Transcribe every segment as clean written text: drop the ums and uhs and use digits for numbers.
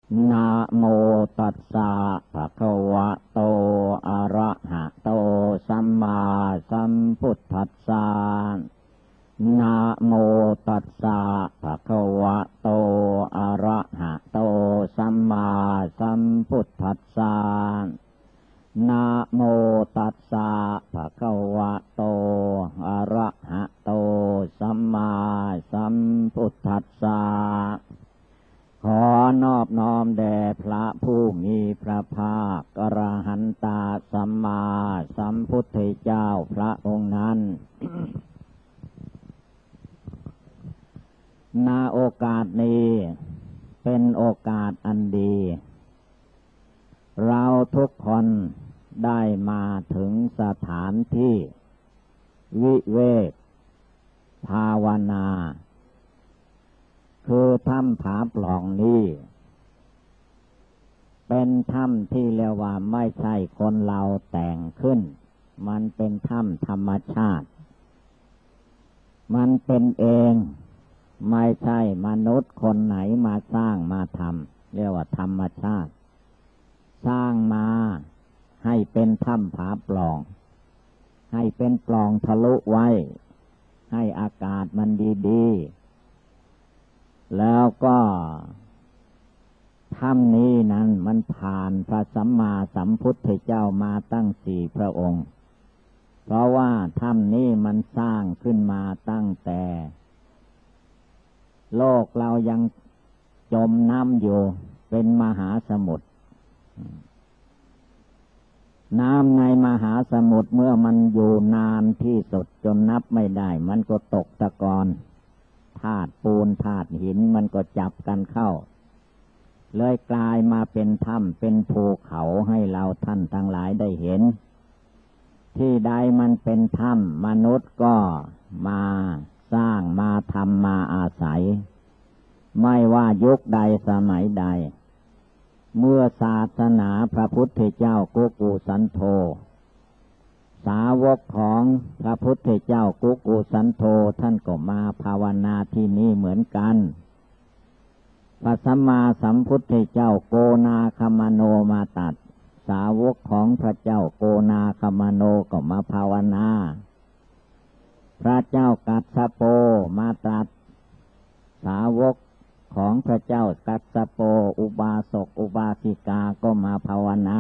นะโมตัสสะภะคะวะโตอะระหะโตสัมมาสัมพุทธัสสะนะโมตัสสะภะคะวะโตอะระหะโตสัมมาสัมพุทธัสสะนะโมตัสสะภะคะวะโตอะระหะโตสัมมาสัมพุทธัสสะขอนอบน้อมแด่พระผู้มีพระภาคอรหันตสัมมาสัมพุทธเจ้าพระองค์นั้น ณ โอกาสนี้เป็นโอกาสอันดีเราทุกคนได้มาถึงสถานที่วิเวกภาวนาคือถ้ำผาปล่องนี้เป็นถ้ำที่เรียกว่าไม่ใช่คนเราแต่งขึ้นมันเป็นถ้ำธรรมชาติมันเป็นเองไม่ใช่มนุษย์คนไหนมาสร้างมาทำเรียกว่าธรรมชาติสร้างมาให้เป็นถ้ำผาปล่องให้เป็นปล่องทะลุไว้ให้อากาศมันดีๆแล้วก็ถ้ำนี้นั้นมันผ่านพระสัมมาสัมพุทธเจ้ามาตั้ง4 พระองค์เพราะว่าถ้ำนี้มันสร้างขึ้นมาตั้งแต่โลกเรายังจมน้ำอยู่เป็นมหาสมุทรน้ำในมหาสมุทรเมื่อมันอยู่นานที่สุดจนนับไม่ได้มันก็ตกตะกอนธาตุปูนธาตุหินมันก็จับกันเข้าเลยกลายมาเป็นถ้ำเป็นภูเขาให้เราท่านทั้งหลายได้เห็นที่ใดมันเป็นถ้ำมนุษย์ก็มาสร้างมาทำมาอาศัยไม่ว่ายุคใดสมัยใดเมื่อศาสนาพระพุทธเจ้ากุกุสันโธสาวกของพระพุทธเจ้ากุกุสันโธท่านก็มาภาวนาที่นี่เหมือนกันพระสัมมาสัมพุทธเจ้าโกนาคมโนมาตัดสาวกของพระเจ้าโกนาคมโนก็มาภาวนาพระเจ้ากัสสปมาตรัสสาวกของพระเจ้ากัสสปอุบาสกอุบาสิกาก็มาภาวนา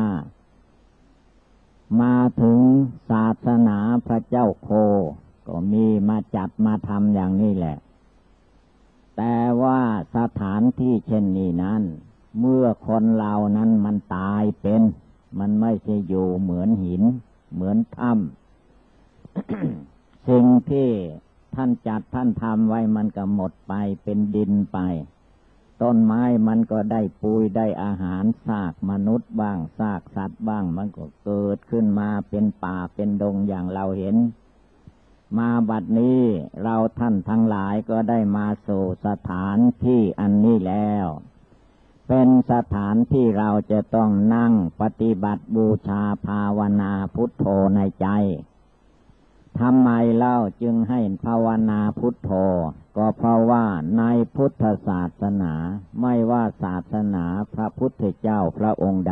มาถึงศาสนาพระเจ้าโคก็มีมาจัดมาทำอย่างนี้แหละแต่ว่าสถานที่เช่นนี้นั้นเมื่อคนเรานั้นมันตายเป็นมันไม่ใช่อยู่เหมือนหินเหมือนถ้ำ สิ่งที่ท่านจัดท่านทำไว้มันก็หมดไปเป็นดินไปต้นไม้มันก็ได้ปุ๋ยได้อาหารซากมนุษย์บ้างซากสัตว์บ้างมันก็เกิดขึ้นมาเป็นป่าเป็นดงอย่างเราเห็นมาบัดนี้เราท่านทั้งหลายก็ได้มาสู่สถานที่อันนี้แล้วเป็นสถานที่เราจะต้องนั่งปฏิบัติบูชาภาวนาพุทโธในใจทำไมเล่าจึงให้ภาวนาพุทโธก็เพราะว่าในพุทธศาสนาไม่ว่าศาสนาพระพุทธเจ้าพระองค์ใด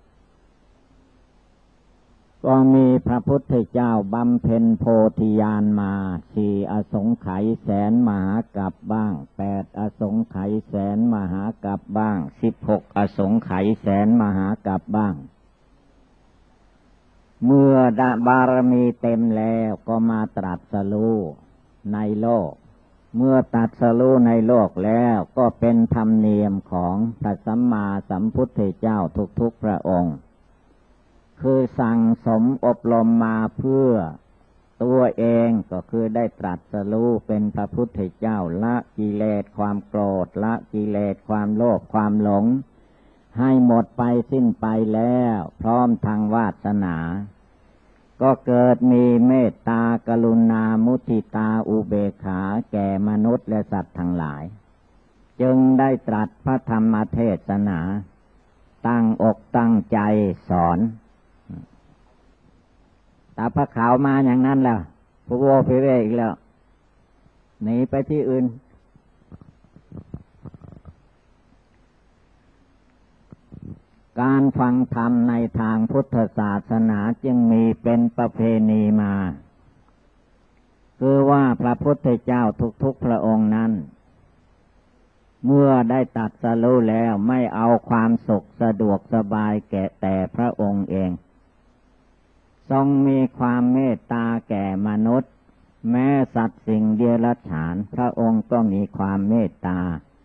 ก็มีพระพุทธเจ้าบำเพ็ญโพธิญาณมา4 อสงไขยแสนมหากัปบ้าง8 อสงไขยแสนมหากัปบ้าง16 อสงไขยแสนมหากัปบ้างเมื่อบารมีเต็มแล้วก็มาตรัสรู้ในโลกเมื่อตรัสรู้ในโลกแล้วก็เป็นธรรมเนียมของพระสัมมาสัมพุทธเจ้าทุกๆพระองค์คือสั่งสมอบรมมาเพื่อตัวเองก็คือได้ตรัสรู้เป็นพระพุทธเจ้าละกิเลสความโกรธละกิเลสความโลภความหลงให้หมดไปสิ้นไปแล้วพร้อมทางวาสนาก็เกิดมีเมตตากรุณามุทิตาอุเบกขาแก่มนุษย์และสัตว์ทั้งหลายจึงได้ตรัสพระธรรมเทศนาตั้งอกตั้งใจสอนตาพระขาวมาอย่างนั้นแล้วผู้โวภิเวกอีกแล้วหนีไปที่อื่นการฟังธรรมในทางพุทธศาสนาจึงมีเป็นประเพณีมาคือว่าพระพุทธเจ้าทุกๆพระองค์นั้นเมื่อได้ตรัสรู้แล้วไม่เอาความสุขสะดวกสบายแก่แต่พระองค์เองทรงมีความเมตตาแก่มนุษย์แม้สัตว์สิ่งเดรัจฉานพระองค์ก็มีความเมตตา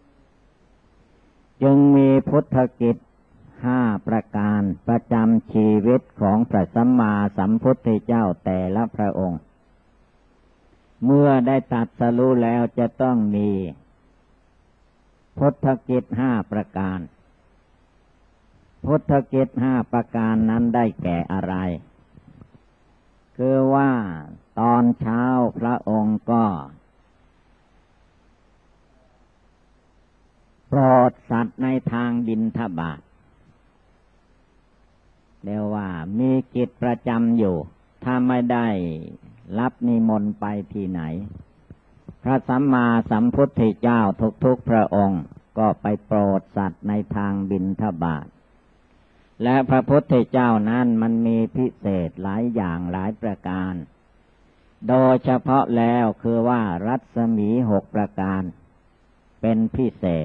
จึงมีพุทธกิจ5 ประการประจำชีวิตของพระสัมมาสัมพุทธเจ้าแต่ละพระองค์เมื่อได้ตรัสรู้แล้วจะต้องมีพุทธกิจ5 ประการพุทธกิจ5 ประการนั้นได้แก่อะไรคือว่าตอนเช้าพระองค์ก็โปรดสัตว์ในทางบิณฑบาตเรียกว่ามีกิจประจำอยู่ถ้าไม่ได้รับนิมนต์ไปที่ไหนพระสัมมาสัมพุทธเจ้าทุกๆพระองค์ก็ไปโปรดสัตว์ในทางบิณฑบาตและพระพุทธเจ้านั้นมันมีพิเศษหลายอย่างหลายประการโดยเฉพาะแล้วคือว่ารัศมี6 ประการเป็นพิเศษ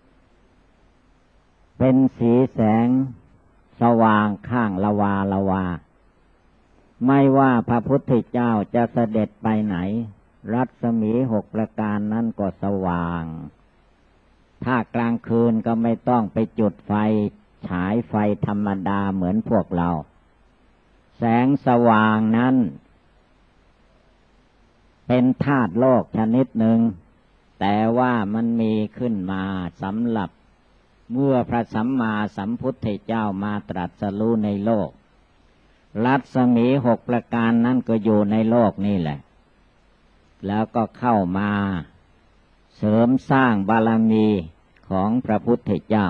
เป็นสีแสงสว่างข้างละวาไม่ว่าพระพุทธเจ้าจะเสด็จไปไหนรัศมี6 ประการนั้นก็สว่างถ้ากลางคืนก็ไม่ต้องไปจุดไฟฉายไฟธรรมดาเหมือนพวกเราแสงสว่างนั้นเป็นธาตุโลกชนิดหนึ่งแต่ว่ามันมีขึ้นมาสำหรับเมื่อพระสัมมาสัมพุทธเจ้ามาตรัสรู้ในโลกรัศมี6 ประการนั้นก็อยู่ในโลกนี่แหละแล้วก็เข้ามาเสริมสร้างบารมีของพระพุทธเจ้า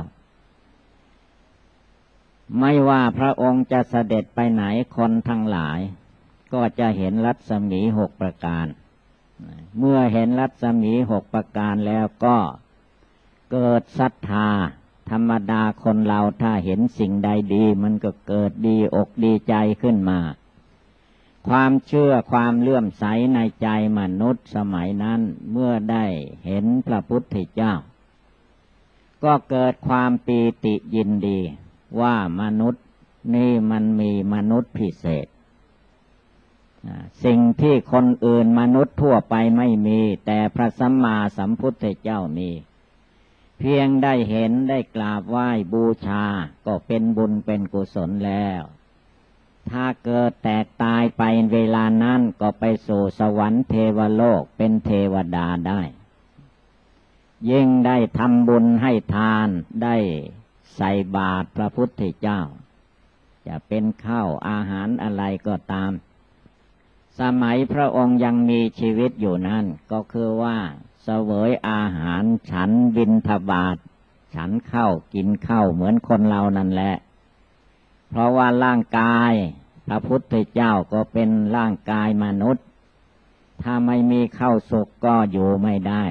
ไม่ว่าพระองค์จะเสด็จไปไหนคนทั้งหลายก็จะเห็นรัศมี6 ประการเมื่อเห็นรัศมี6 ประการแล้วก็เกิดศรัทธาธรรมดาคนเราถ้าเห็นสิ่งใดดีมันก็เกิดดีอกดีใจขึ้นมาความเชื่อความเลื่อมใสในใจมนุษย์สมัยนั้นเมื่อได้เห็นพระพุทธเจ้าก็เกิดความปีติยินดีว่ามนุษย์นี่มันมีมนุษย์พิเศษสิ่งที่คนอื่นมนุษย์ทั่วไปไม่มีแต่พระสัมมาสัมพุทธเจ้ามีเพียงได้เห็นได้กราบไหว้บูชาก็เป็นบุญเป็นกุศลแล้วถ้าเกิดแตกตายไปเวลานั้นก็ไปสู่สวรรค์เทวโลกเป็นเทวดาได้ยิ่งได้ทำบุญให้ทานได้ใส่บาตรพระพุทธเจ้าจะเป็นข้าวอาหารอะไรก็ตามสมัยพระองค์ยังมีชีวิตอยู่นั้นก็คือว่าเสวยอาหารฉันบิณฑบาตฉันข้าวกินข้าวเหมือนคนเรานั่นแหละเพราะว่าร่างกายพระพุทธเจ้าก็เป็นร่างกายมนุษย์ถ้าไม่มีข้าวสุกก็อยู่ไม่ได้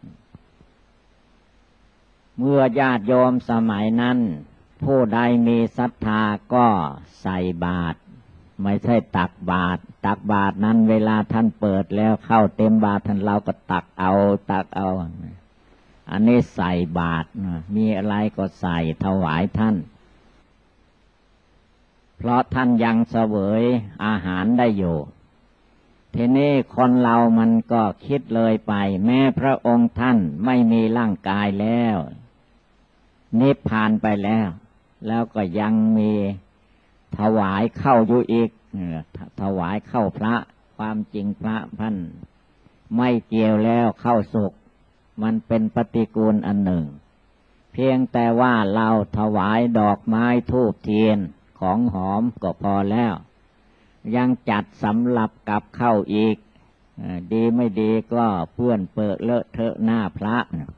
เมื่อญาติโยมสมัยนั้นผู้ใดมีศรัทธาก็ใส่บาตรไม่ใช่ตักบาตรตักบาตรนั้นเวลาท่านเปิดแล้วเข้าเต็มบาตรท่านเราก็ตักเอาอันนี้ใส่บาตรมีอะไรก็ใส่ถวายท่านเพราะท่านยังเสวยอาหารได้อยู่ทีนี้คนเรามันก็คิดเลยไปแม้พระองค์ท่านไม่มีร่างกายแล้วนิพพานไปแล้วก็ยังมีถวายเข้าอยู่อีกถวายเข้าพระความจริงพระท่านไม่เกี่ยวแล้วเข้าสุกมันเป็นปฏิกูลอันหนึ่งเพียงแต่ว่าเราถวายดอกไม้ธูปเทียนของหอมก็พอแล้วยังจัดสำหรับกับเข้าอีกดีไม่ดีก็เปื้อนเปื้อนเลอะเทอะหน้าพระ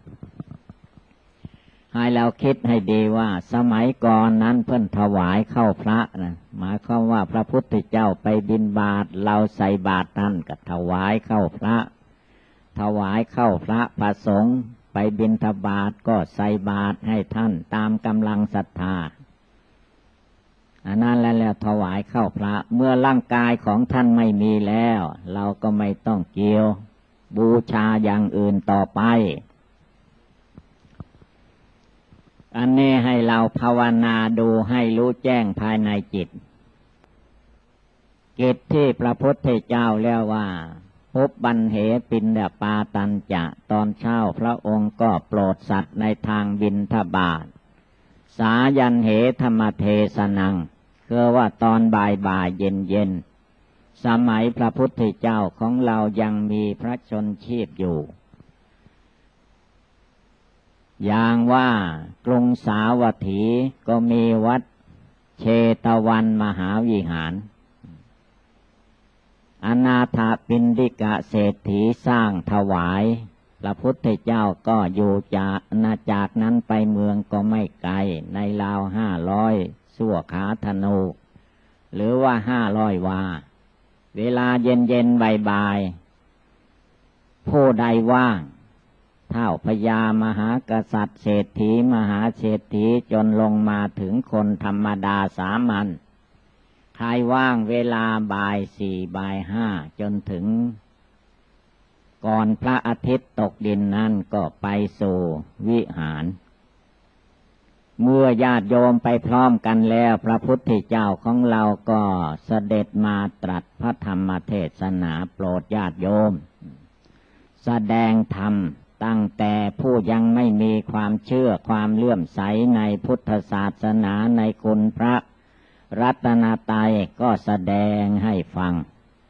ให้เราคิดให้ดีว่าสมัยก่อนนั้นเพิ่นถวายเข้าพระนะหมายความว่าพระพุทธเจ้าไปบิณฑบาตเราใส่บาตรนั่นก็ถวายเข้าพระถวายเข้าพระประสงค์ไปบิณฑบาตก็ใส่บาตรให้ท่านตามกำลังศรัทธาอันนั้นแล้วถวายเข้าพระเมื่อร่างกายของท่านไม่มีแล้วเราก็ไม่ต้องเกี่ยวบูชาอย่างอื่นต่อไปอันนี้ให้เราภาวนาดูให้รู้แจ้งภายในจิตกิจที่พระพุทธเจ้าเรียกว่าพบบันเหปินเดปาตันจะตอนเช้าพระองค์ก็โปรดสัตว์ในทางบิณฑบาตสายันเหธรรมเทศนังคือว่าตอนบ่ายเย็นสมัยพระพุทธเจ้าของเรายังมีพระชนชีพอยู่อย่างว่ากรุงสาวัตถีก็มีวัดเชตวันมหาวิหารอนาถปิณฑิกะเศรษฐีสร้างถวายพระพุทธเจ้าก็อยู่จากนั้นไปเมืองก็ไม่ไกลในราว500สั่วขาธนูหรือว่า500 วาเวลาเย็นบ่ายผู้ใดว่างเท่าพญามหากษัตริย์เศรษฐีมหาเศรษฐีจนลงมาถึงคนธรรมดาสามัญใครว่างเวลาบ่าย4บ่าย5จนถึงก่อนพระอาทิตย์ตกดินนั่นก็ไปสู่วิหารเมื่อญาติโยมไปพร้อมกันแล้วพระพุทธเจ้าของเราก็เสด็จมาตรัสพระธรรมเทศนาโปรดญาติโยมแสดงธรรมตั้งแต่ผู้ยังไม่มีความเชื่อความเลื่อมใสในพุทธศาสนาในคุณพระรัตนตรัยก็แสดงให้ฟัง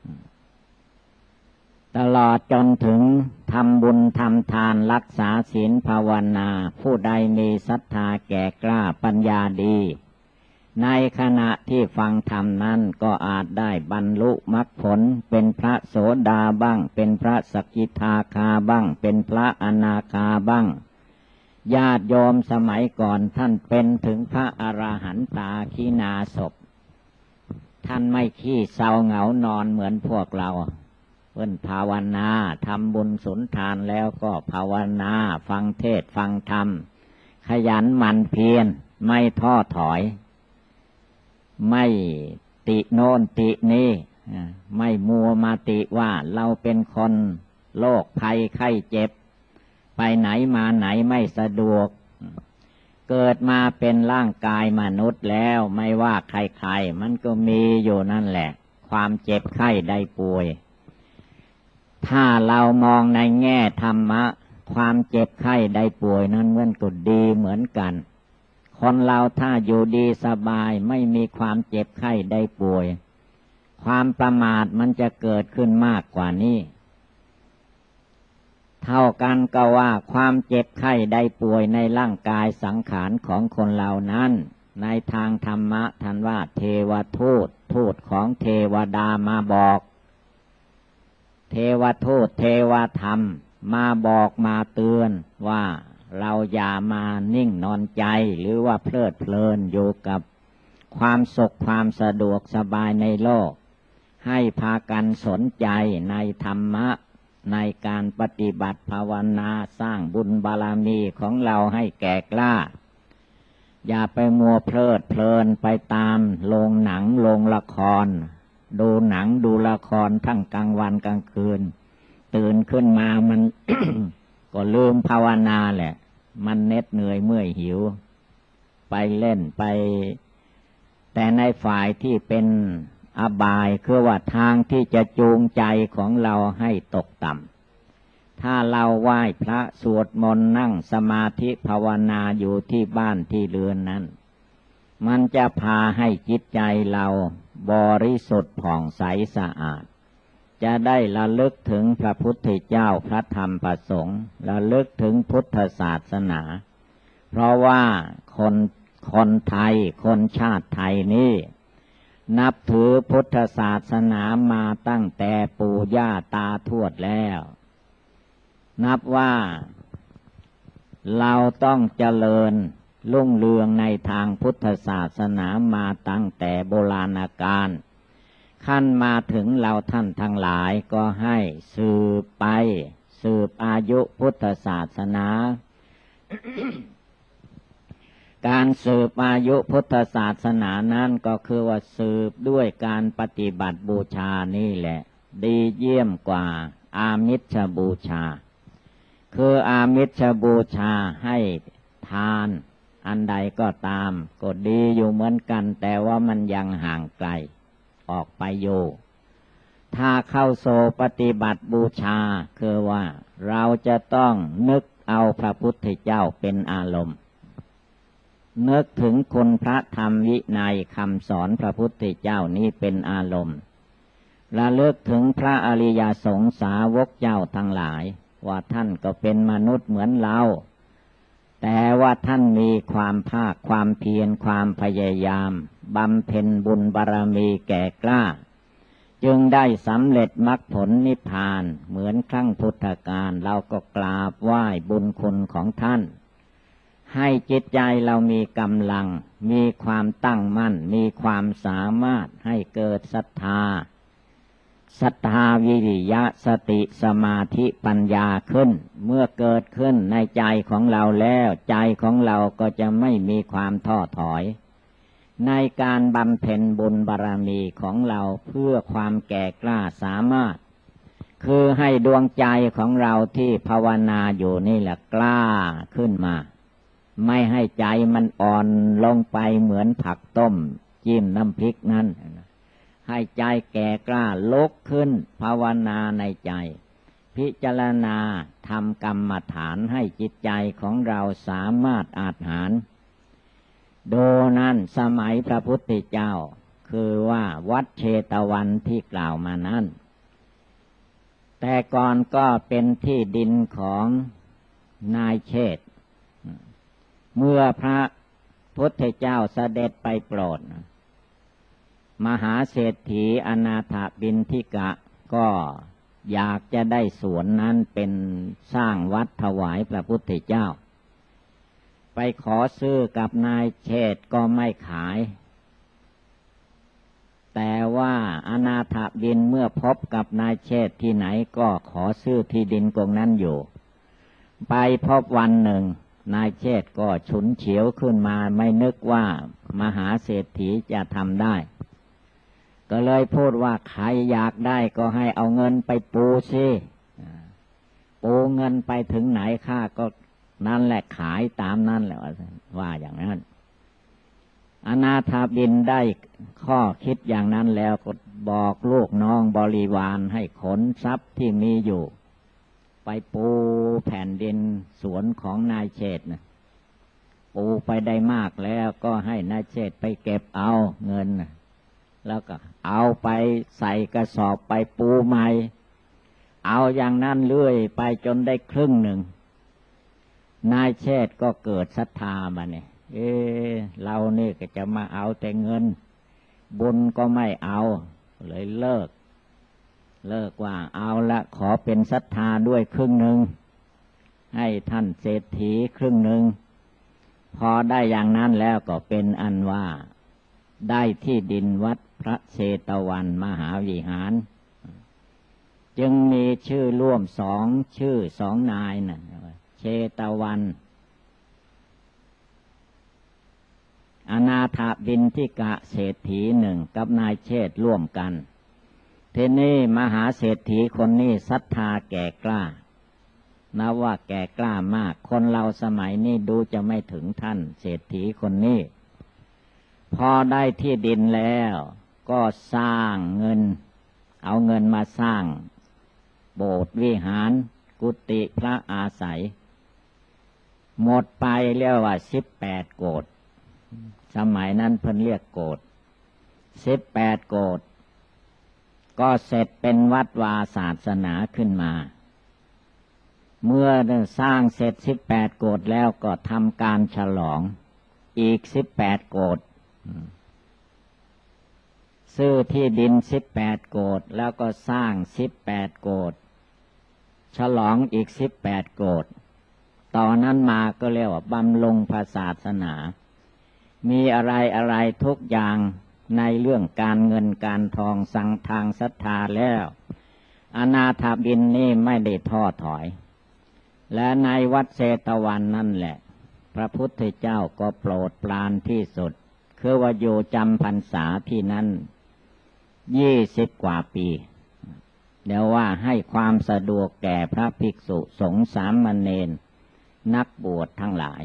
ตลอดจนถึงทำบุญทำทานรักษาศีลภาวนาผู้ใดมีศรัทธาแก่กล้าปัญญาดีในขณะที่ฟังธรรมนั้นก็อาจได้บรรลุมรรคผลเป็นพระโสดาบ้างเป็นพระสกิทาคาบ้างเป็นพระอนาคาบ้างญาติโยมสมัยก่อนท่านเป็นถึงพระอรหันตาขีณาสพท่านไม่ขี้เศร้าเหงานอนเหมือนพวกเราเพิ่นภาวนาทำบุญสุนทานแล้วก็ภาวนาฟังเทศฟังธรรมขยันหมั่นเพียรไม่ท้อถอยไม่ติโน่นตินี่ไม่มัวมาติว่าเราเป็นคนโรคภัยไข้เจ็บไปไหนมาไหนไม่สะดวกเกิดมาเป็นร่างกายมนุษย์แล้วไม่ว่าใครๆมันก็มีอยู่นั่นแหละความเจ็บไข้ได้ป่วยถ้าเรามองในแง่ธรรมะความเจ็บไข้ได้ป่วยนั้นมันก็ดีเหมือนกันคนเราถ้าอยู่ดีสบายไม่มีความเจ็บไข้ได้ป่วยความประมาทมันจะเกิดขึ้นมากกว่านี้เท่ากันก็ว่าความเจ็บไข้ได้ป่วยในร่างกายสังขารของคนเรานั้นในทางธรรมะท่านว่าเทวทูตทูตของเทวดามาบอกเทวทูตเทวธรรมมาบอกมาเตือนว่าเราอย่ามานิ่งนอนใจหรือว่าเพลิดเพลินอยู่กับความสุขความสะดวกสบายในโลกให้พากันสนใจในธรรมะในการปฏิบัติภาวนาสร้างบุญบารมีของเราให้แก่กล้าอย่าไปมัวเพลิดเพลินไปตามโรงหนังโรงละครดูหนังดูละครทั้งกลางวันกลางคืนตื่นขึ้นมามัน ก็ลืมภาวนาแหละมันเหน็ดเหนื่อยเมื่อยหิวไปเล่นไปแต่ในฝ่ายที่เป็นอบายคือว่าทางที่จะจูงใจของเราให้ตกต่ำถ้าเราไหว้พระสวดมนต์นั่งสมาธิภาวนาอยู่ที่บ้านที่เรือนนั้นมันจะพาให้จิตใจเราบริสุทธิ์ผ่องใสสะอาดจะได้ระลึกถึงพระพุทธเจ้าพระธรรมพระสงฆ์ระลึกถึงพุทธศาสนาเพราะว่าคนไทยคนชาติไทยนี่นับถือพุทธศาสนามาตั้งแต่ปู่ย่าตาทวดแล้วนับว่าเราต้องเจริญรุ่งเรืองในทางพุทธศาสนามาตั้งแต่โบราณกาลขั้นมาถึงเราท่านทั้งหลายก็ให้สืบไปสืบอายุพุทธศาสนาการสืบอายุพุทธศาสนานั้นก็คือว่าสืบด้วยการปฏิบัติบูชานี่แหละดีเยี่ยมกว่าอามิสบูชาคืออามิสบูชาให้ทานอันใดก็ตามก็ดีอยู่เหมือนกันแต่ว่ามันยังห่างไกลออกไปอยู่ถ้าเข้าโซปฏิบัติบูชาคือว่าเราจะต้องนึกเอาพระพุทธเจ้าเป็นอารมณ์นึกถึงคุณพระธรรมวินัยคำสอนพระพุทธเจ้านี้เป็นอารมณ์ระลึกถึงพระอริยสงสาวกเจ้าทั้งหลายว่าท่านก็เป็นมนุษย์เหมือนเราแต่ว่าท่านมีความภาคความเพียรความพยายามบำเพ็ญบุญบารมีแก่กล้าจึงได้สำเร็จมรรคผลนิพพานเหมือนครั้งพุทธกาลเราก็กราบไหว้บุญคุณของท่านให้จิตใจเรามีกำลังมีความตั้งมั่นมีความสามารถให้เกิดศรัทธาวิริยะสติสมาธิปัญญาขึ้นเมื่อเกิดขึ้นในใจของเราแล้วใจของเราก็จะไม่มีความท้อถอยในการบำเพ็ญบุญบารมีของเราเพื่อความแก่กล้าสามารถคือให้ดวงใจของเราที่ภาวนาอยู่นี่แหละกล้าขึ้นมาไม่ให้ใจมันอ่อนลงไปเหมือนผักต้มจิ้มน้ำพริกนั้นให้ใจแก่กล้าลุกขึ้นภาวนาในใจพิจารณาทำกรรมฐานให้จิตใจของเราสามารถอาจหารดูนั้นสมัยพระพุทธเจ้าคือว่าวัดเชตวันที่กล่าวมานั้นแต่ก่อนก็เป็นที่ดินของนายเชษฐ์เมื่อพระพุทธเจ้าเสด็จไปโปรดมหาเศรษฐีอนาถบิณฑิกะก็อยากจะได้สวนนั้นเป็นสร้างวัดถวายพระพุทธเจ้าไปขอซื้อกับนายเชษฐ์ก็ไม่ขายแต่ว่าอนาถบิณฑิกะเมื่อพบกับนายเชษฐ์ที่ไหนก็ขอซื้อที่ดินตรงนั้นอยู่ไปพบวันหนึ่งนายเชษฐ์ก็ฉุนเฉียวขึ้นมาไม่นึกว่ามหาเศรษฐีจะทำได้ก็เลยพูดว่าใครอยากได้ก็ให้เอาเงินไปปูสิปูเงินไปถึงไหนข้าก็นั่นแหละขายตามนั่นแหละว่าอย่างนั้นอนาถบิณฑิกะได้ข้อคิดอย่างนั้นแล้วก็บอกลูกน้องบริวารให้ขนทรัพย์ที่มีอยู่ไปปูแผ่นดินสวนของนายเชษฐ์นะปูไปได้มากแล้วก็ให้นายเชษฐ์ไปเก็บเอาเงินแล้วก็เอาไปใส่กระสอบไปปูใหม่เอาอย่างนั้นเรื่อยไปจนได้ครึ่งหนึ่งนายเชษฐ์ก็เกิดศรัทธามาเนี่ยเรานี่ก็จะมาเอาแต่เงินบุญก็ไม่เอาเลยเลิกว่าเอาละขอเป็นศรัทธาด้วยครึ่งหนึ่งให้ท่านเศรษฐีครึ่งหนึ่งพอได้อย่างนั้นแล้วก็เป็นอันว่าได้ที่ดินวัดพระเชตวันมหาวิหารจึงมีชื่อร่วมชื่อสองนายนะเชตวันอนาถบิณฑิกะเศรษฐีหนึ่งกับนายเชษฐ์ร่วมกันทีนี้มหาเศรษฐีคนนี้ศรัทธาแก่กล้านับว่าแก่กล้ามากคนเราสมัยนี้ดูจะไม่ถึงท่านเศรษฐีคนนี้พอได้ที่ดินแล้วก็สร้างเงินเอาเงินมาสร้างโบสถ์วิหารกุฏิพระอาศัยหมดไปเรียกว่า18 โกฏสมัยนั้นเพิ่นเรียกโกฏ18 โกฏก็เสร็จเป็นวัดวาศาสนาขึ้นมาเมื่อสร้างเสร็จ18 โกฏแล้วก็ทำการฉลองอีก18 โกฏซื้อที่ดิน18 โกฏแล้วก็สร้าง18 โกฏฉลองอีก18 โกฏตอนนั้นมาก็เรียกว่าบำรุงศาสนามีอะไรทุกอย่างในเรื่องการเงินการทองสั่งทางศรัทธาแล้วอนาถบิณฑิกะนี่ไม่ได้ท้อถอยและในวัดเชตวันนั่นแหละพระพุทธเจ้าก็โปรดปรานที่สุดคือว่าอยู่จำพรรษาที่นั้น20 กว่าปีเดี๋ยวว่าให้ความสะดวกแก่พระภิกษุสงฆ์สามเณรนักบวชทั้งหลาย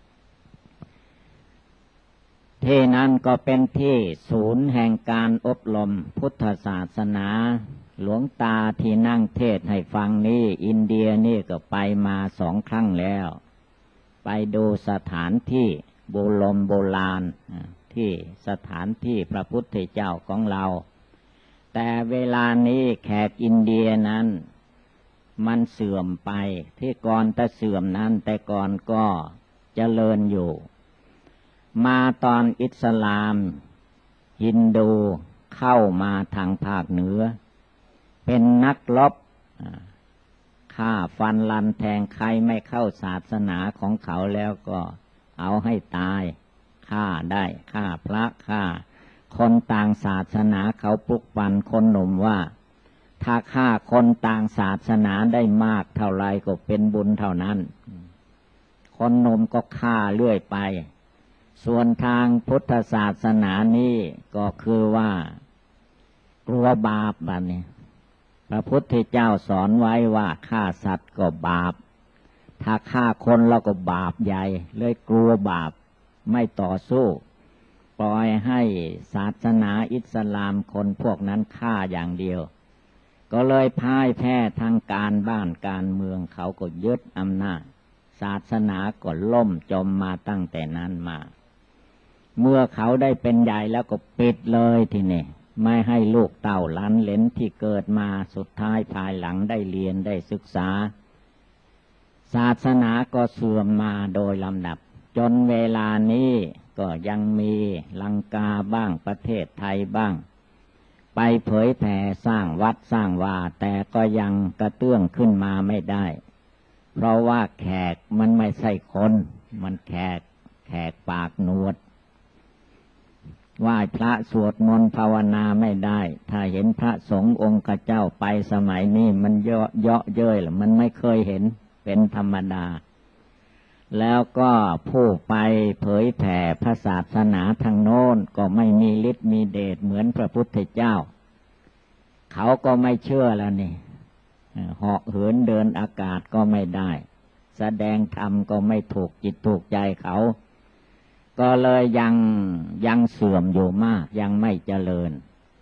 ที่นั้นก็เป็นที่ศูนย์แห่งการอบรมพุทธศาสนาหลวงตาที่นั่งเทศให้ฟังนี้อินเดียนี่ก็ไปมา2 ครั้งแล้วไปดูสถานที่โบราณที่สถานที่พระพุทธเจ้าของเราแต่เวลานี้แขกอินเดียนั้นมันเสื่อมไปที่ก่อนแต่เสื่อมนั้นแต่ก่อนก็เจริญอยู่มาตอนอิสลามฮินดูเข้ามาทางภาคเหนือเป็นนักรบฆ่าฟันลันแทงใครไม่เข้าศาสนาของเขาแล้วก็เอาให้ตายฆ่าได้ฆ่าพระฆ่าคนต่างศาสนาเขาปลุกปั่นคนหนุ่มว่าถ้าฆ่าคนต่างศาสนาได้มากเท่าไรก็เป็นบุญเท่านั้นคนหนุ่มก็ฆ่าเรื่อยไปส่วนทางพุทธศาสนานี้ก็คือว่ากลัวบาปแบบนี้พระพุทธเจ้าสอนไว้ว่าฆ่าสัตว์ก็บาปถ้าฆ่าคนเราก็บาปใหญ่เลยกลัวบาปไม่ต่อสู้ปล่อยให้ศาสนาอิสลามคนพวกนั้นฆ่าอย่างเดียวก็เลยพ่ายแพ้ทางการบ้านการเมืองเขาก็ยึดอำนาจศาสนาก็ล่มจมมาตั้งแต่นั้นมาเมื่อเขาได้เป็นใหญ่แล้วก็ปิดเลยทีนี้ไม่ให้ลูกเต้าหลานเหลนที่เกิดมาสุดท้ายภายหลังได้เรียนได้ศึกษาศาสนาก็เสื่อมมาโดยลำดับจนเวลานี้ก็ยังมีลังกาบ้างประเทศไทยบ้างไปเผยแผ่สร้างวัดสร้างวาแต่ก็ยังกระเตื้องขึ้นมาไม่ได้เพราะว่าแขกมันไม่ใช่คนมันแขกปากหนวดไหว้พระสวดมนต์ภาวนาไม่ได้ถ้าเห็นพระสงฆ์องค์เจ้าไปสมัยนี้มันเยาะเย้ยหรือมันไม่เคยเห็นเป็นธรรมดาแล้วก็ผู้ไปเผยแผ่พระศาสนาทางโน้นก็ไม่มีฤทธิ์มีเดชเหมือนพระพุทธเจ้าเขาก็ไม่เชื่อแล้วนี่เหาะเหินเดินอากาศก็ไม่ได้แสดงธรรมก็ไม่ถูกจิตถูกใจเขาก็เลยยังเสื่อมอยู่มากยังไม่เจริญ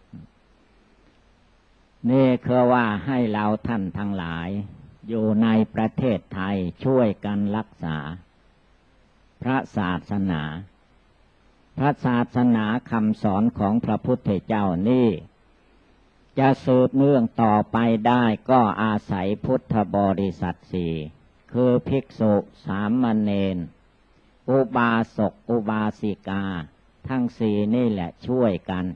นี่คือว่าให้เราท่านทั้งหลายอยู่ในประเทศไทยช่วยกันรักษาพระศาสนาคำสอนของพระพุทธเจ้านี่จะสืบเนื่องต่อไปได้ก็อาศัยพุทธบริษัท4คือภิกษุสามเณรอุบาสกอุบาสิกาทั้ง4นี่แหละช่วยกัน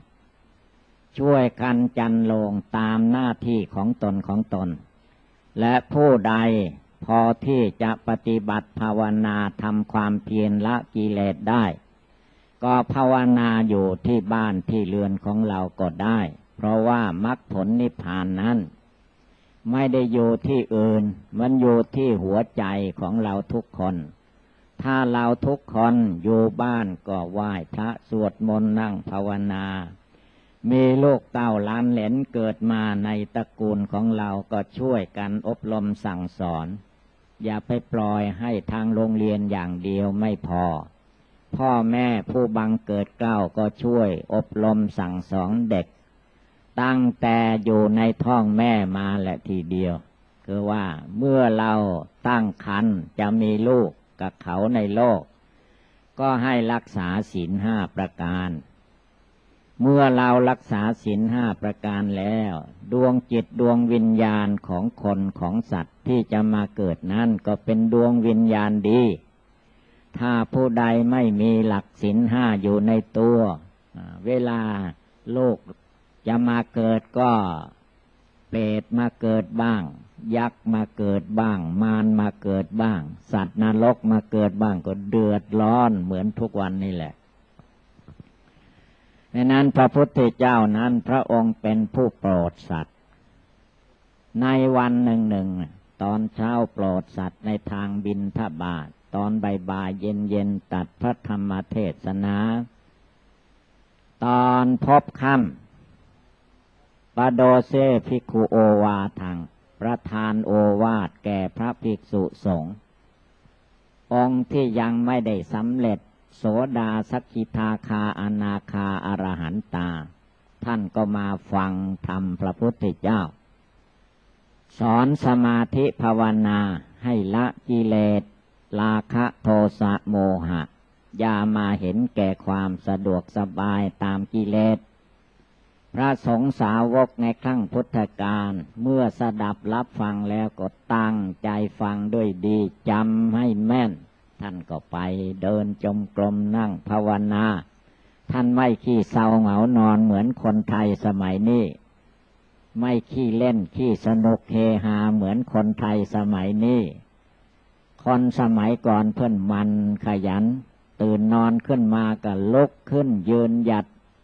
จันโลงตามหน้าที่ของตนและผู้ใดพอที่จะปฏิบัติภาวนาทำความเพียรละกิเลสได้ก็ภาวนาอยู่ที่บ้านที่เรือนของเราก็ได้เพราะว่ามรรคผลนิพพานนั้นไม่ได้อยู่ที่อื่นมันอยู่ที่หัวใจของเราทุกคนถ้าเราทุกคนอยู่บ้านก็ไหว้พระสวดมนต์นั่งภาวนามีลูกเต้าหลานเหลนเกิดมาในตระกูลของเราก็ช่วยกันอบรมสั่งสอนอย่าไปปล่อยให้ทางโรงเรียนอย่างเดียวไม่พอพ่อแม่ผู้บังเกิดเกล้าก็ช่วยอบรมสั่งสอนเด็กตั้งแต่อยู่ในท้องแม่มาแหละทีเดียวคือว่าเมื่อเราตั้งครรภ์จะมีลูกกับเขาในโลกก็ให้รักษาศีล5ประการเมื่อเรารักษาศีล5ประการแล้วดวงจิตดวงวิญญาณของคนของสัตว์ที่จะมาเกิดนั้นก็เป็นดวงวิญญาณดีถ้าผู้ใดไม่มีหลักศีล5อยู่ในตัวเวลาโลกจะมาเกิดก็เปรตมาเกิดบ้างยักษ์มาเกิดบ้างมารมาเกิดบ้างสัตว์นรกมาเกิดบ้างก็เดือดร้อนเหมือนทุกวันนี่แหละดังนั้นพระพุทธเจ้านั้นพระองค์เป็นผู้โปรดสัตว์ในวันหนึ่งตอนเช้าโปรดสัตว์ในทางบิณฑบาตตอนบ่ายๆเย็นๆตัดพระธรรมเทศนาตอนพบค่ำปโดเซภิกขุโอวาทังประธานโอวาทแก่พระภิกษุสงฆ์องค์ที่ยังไม่ได้สำเร็จโสดาสกิทาคาอนาคาอรหันตาท่านก็มาฟังธรรมพระพุทธเจ้าสอนสมาธิภาวนาให้ละกิเลสราคะโทสะโมหะอย่ามาเห็นแก่ความสะดวกสบายตามกิเลสพระสงฆ์สาวกในครั้งพุทธกาลเมื่อสดับรับฟังแล้วก็ตั้งใจฟังด้วยดีจำให้แม่นท่านก็ไปเดินจงกรมนั่งภาวนาท่านไม่ขี้เศร้าเหงานอนเหมือนคนไทยสมัยนี้ไม่ขี้เล่นขี้สนุกเฮฮาเหมือนคนไทยสมัยนี้คนสมัยก่อนเพิ่นมันขยันตื่นนอนขึ้นมาก็ลุกขึ้นยืนหยัด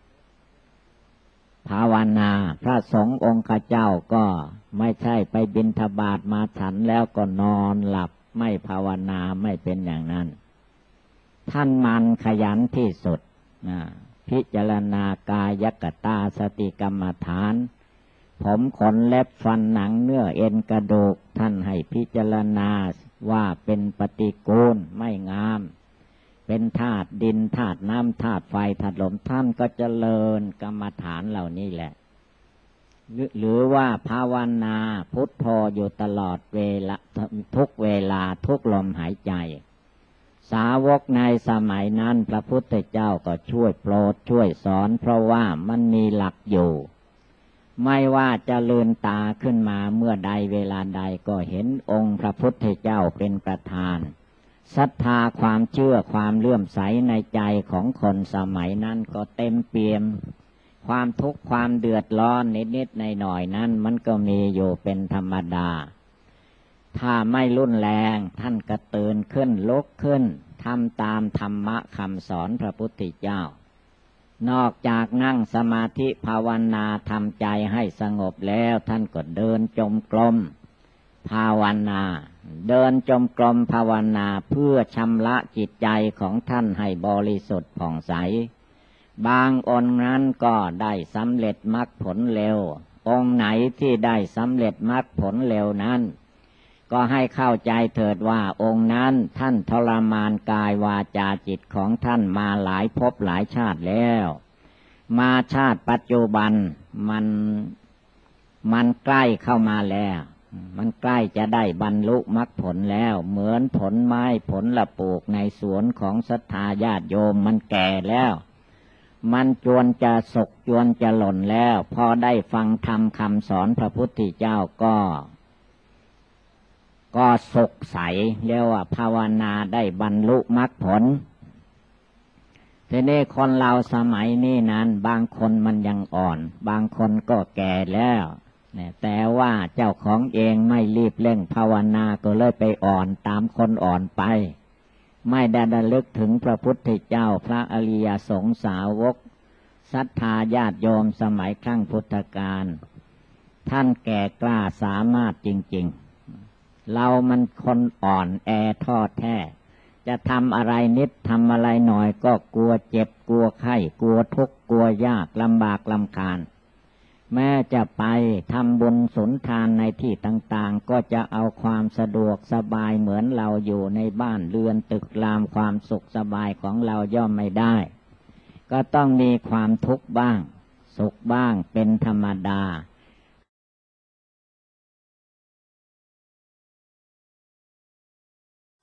ภาวนาพระสงฆ์องค์ข้าเจ้าก็ไม่ใช่ไปบิณฑบาตมาฉันแล้วก็นอนหลับไม่ภาวนาไม่เป็นอย่างนั้นท่านมันขยันที่สุดพิจารณากายกตาสติกรรมฐานผมขนเล็บฟันหนังเนื้อเอ็นกระดูกท่านให้พิจารณาว่าเป็นปฏิกูลไม่งามเป็นธาตุดินธาตุน้ำธาตุไฟธาตุลมท่านก็เจริญกรรมฐานเหล่านี้แหละหรือว่าภาวนาพุทโธอยู่ตลอดเวลาทุกเวลาทุกลมหายใจสาวกในสมัยนั้นพระพุทธเจ้าก็ช่วยโปรดช่วยสอนเพราะว่ามันมีหลักอยู่ไม่ว่าจะลืมตาขึ้นมาเมื่อใดเวลาใดก็เห็นองค์พระพุทธเจ้าเป็นประธานศรัทธาความเชื่อความเลื่อมใสในใจของคนสมัยนั้นก็เต็มเปี่ยมความทุกข์ความเดือดร้อนนิดๆหน่อยๆนั้นมันก็มีอยู่เป็นธรรมดาถ้าไม่รุนแรงท่านก็ตื่นขึ้นลุกขึ้นทำตามธรรมะคำสอนพระพุทธเจ้านอกจากนั่งสมาธิภาวนาทำใจให้สงบแล้วท่านก็เดินจงกรมภาวนาเดินจงกรมภาวนาเพื่อชำระจิตใจของท่านให้บริสุทธิ์ผ่องใสบางองค์นั้นก็ได้สำเร็จมรรคผลเร็วองค์ไหนที่ได้สำเร็จมรรคผลเร็วนั้นก็ให้เข้าใจเถิดว่าองค์นั้นท่านทรมานกายวาจาจิตของท่านมาหลายภพหลายชาติแล้วมาชาติปัจจุบันมันใกล้เข้ามาแล้วมันใกล้จะได้บรรลุมรรคผลแล้วเหมือนผลไม้ผลละปลูกในสวนของศรัทธาญาติโยมมันแก่แล้วมันจวนจะสกจวนจะหล่นแล้วพอได้ฟังธรรมคำสอนพระพุทธเจ้าก็สกใสเรียกว่าภาวนาได้บรรลุมรรคผลทีนี้คนเราสมัยนี้นั้นบางคนมันยังอ่อนบางคนก็แก่แล้วแต่ว่าเจ้าของเองไม่รีบเร่งภาวนาก็เลยไปอ่อนตามคนอ่อนไปไม่ได้ระลึกถึงพระพุทธเจ้าพระอริยสงฆ์สาวกศรัทธาญาติโยมสมัยครั้งพุทธกาลท่านแก่กล้าสามารถจริงๆเรามันคนอ่อนแอท้อแท้จะทำอะไรนิดทำอะไรหน่อยก็กลัวเจ็บกลัวไข้กลัวทุกข์กลัวยากลำบากลำคาญแม้จะไปทำบุญสุนทานในที่ต่างๆก็จะเอาความสะดวกสบายเหมือนเราอยู่ในบ้านเรือนตึกรามความสุขสบายของเราย่อมไม่ได้ก็ต้องมีความทุกข์บ้างสุขบ้างเป็นธรรมดา